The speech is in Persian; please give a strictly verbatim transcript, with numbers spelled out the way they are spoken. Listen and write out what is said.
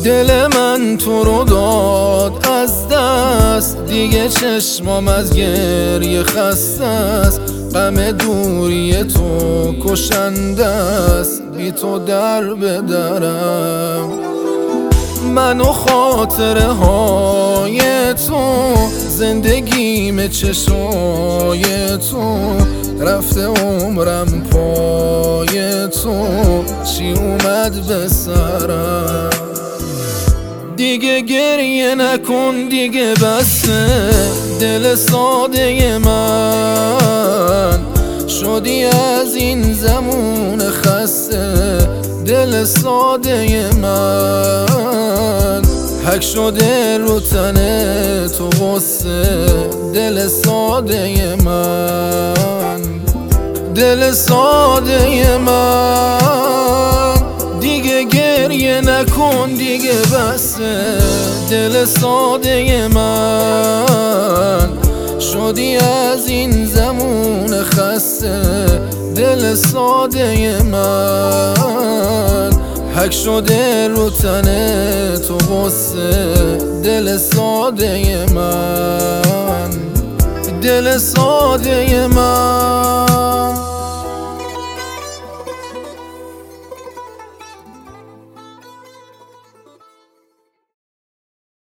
دل من تو رو داد از دست، دیگه چشمام از گریه خسته است. غم دوری تو کشنده است، بی تو در به درم. من و خاطره های تو، زندگیم چشای تو، رفته عمرم پای تو، چی اومد به سرم؟ دیگه گریه نکن دیگه بسه، دل ساده من شدی از این زمون خسته. دل ساده من حک شده رو تن تو غصه. دل ساده من، دل ساده من، دیگه گریه نکن دیگه بسه. دل ساده من شدی از این زمون خسته. دل ساده من حک شده رو تن تو غصه. دل ساده من، دل ساده من.